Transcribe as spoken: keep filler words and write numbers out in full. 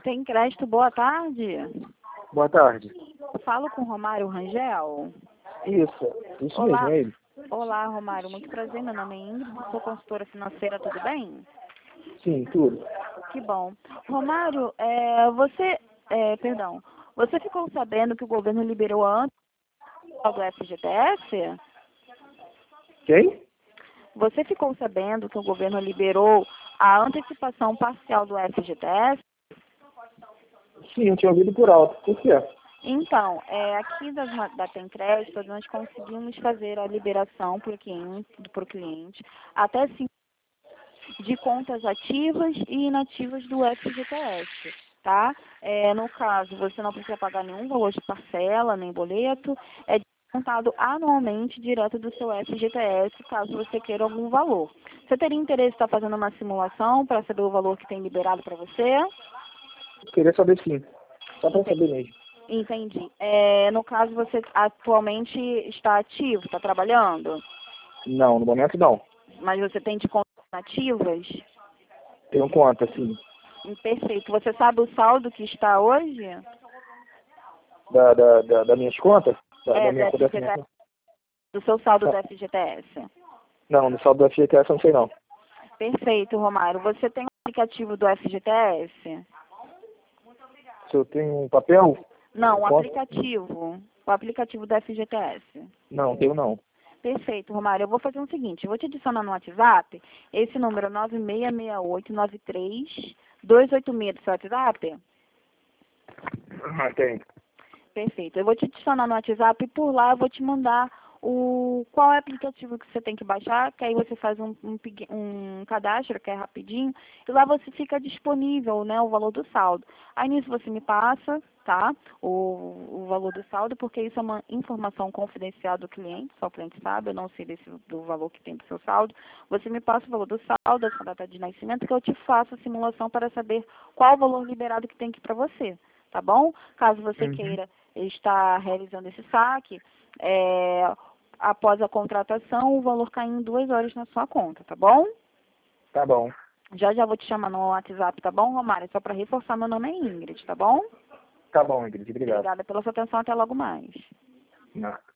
Tem crédito, boa tarde. Boa tarde. Falo com Romário Rangel. Isso, isso Olá. mesmo, é ele. Olá, Romário. Muito prazer, meu nome é Ingrid, sou consultora financeira, tudo bem? Sim, tudo. Que bom. Romário, é, você, é, perdão, você ficou sabendo que o governo liberou antes do F G T S? Quem? Você ficou sabendo que o governo liberou a antecipação parcial do F G T S? Sim, eu tinha ouvido por alto. Por quê? Então, é, aqui das, da Tem Crédito, nós conseguimos fazer a liberação para o cliente, pro cliente até cinco de contas ativas e inativas do F G T S, tá? É, no caso, você não precisa pagar nenhum valor de parcela, nem boleto, é descontado anualmente direto do seu F G T S, caso você queira algum valor. Você teria interesse em estar fazendo uma simulação para saber o valor que tem liberado para você? Queria saber sim. Só para saber mesmo. Entendi. É, no caso, você atualmente está ativo, está trabalhando? Não, no momento não. Mas você tem de contas ativas? Tenho conta, sim. Perfeito. Você sabe o saldo que está hoje? Da, da, da, das minhas contas? Da, É, da do minha, da F G T S, minha... do seu saldo do Ah, F G T S. não, no saldo do F G T S eu não sei não. Perfeito, Romário. Você tem o aplicativo do F G T S? Se eu tenho um papel? Não, o Conta? aplicativo. O aplicativo do F G T S. Não, tenho não. Perfeito, Romário. Eu vou fazer o seguinte, eu vou te adicionar no WhatsApp, esse número é nove seis seis oito nove três dois oito seis do seu WhatsApp? Ah, tem. Perfeito. Eu vou te adicionar no WhatsApp e por lá eu vou te mandar o qual é o aplicativo que você tem que baixar, que aí você faz um, um, pig- um cadastro, que é rapidinho, e lá você fica disponível, né, o valor do saldo. Aí nisso você me passa, tá, o, o valor do saldo, porque isso é uma informação confidencial do cliente, só o cliente sabe, eu não sei desse, do valor que tem para o seu saldo. Você me passa o valor do saldo, a sua data de nascimento, que eu te faço a simulação para saber qual o valor liberado que tem aqui para você. Tá bom? Caso você Uhum. queira estar realizando esse saque, é, após a contratação, o valor cai em duas horas na sua conta, tá bom? Tá bom. Já já vou te chamar no WhatsApp, tá bom, Romário? Só para reforçar, meu nome é Ingrid, tá bom? Tá bom, Ingrid. Obrigado. Obrigada pela sua atenção, até logo mais. Não.